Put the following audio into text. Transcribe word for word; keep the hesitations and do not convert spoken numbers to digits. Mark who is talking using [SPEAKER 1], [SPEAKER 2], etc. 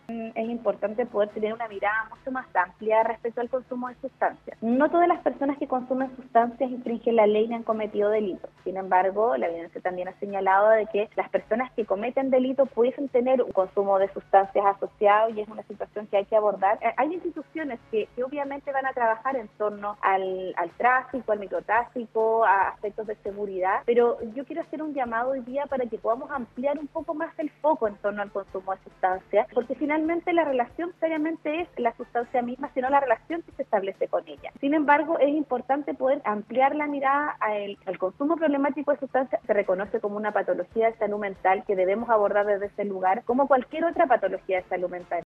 [SPEAKER 1] Es importante poder tener una mirada mucho más amplia respecto al consumo de sustancias. No todas las personas que consumen sustancias infringen la ley ni han cometido delitos. Sin embargo, la evidencia también ha señalado de que las personas que cometen delitos pudiesen tener un consumo de sustancias asociado y es una situación que hay que abordar. Hay instituciones que, que obviamente van a trabajar en torno al, al tráfico, al microtráfico, a aspectos de seguridad, pero yo quiero hacer un llamado hoy día para que podamos ampliar un poco más el foco en torno al consumo de sustancias, porque finalmente Finalmente la relación seriamente es la sustancia misma, sino la relación que se establece con ella. Sin embargo, es importante poder ampliar la mirada al, al consumo problemático de sustancias. Se reconoce como una patología de salud mental que debemos abordar desde ese lugar, como cualquier otra patología de salud mental.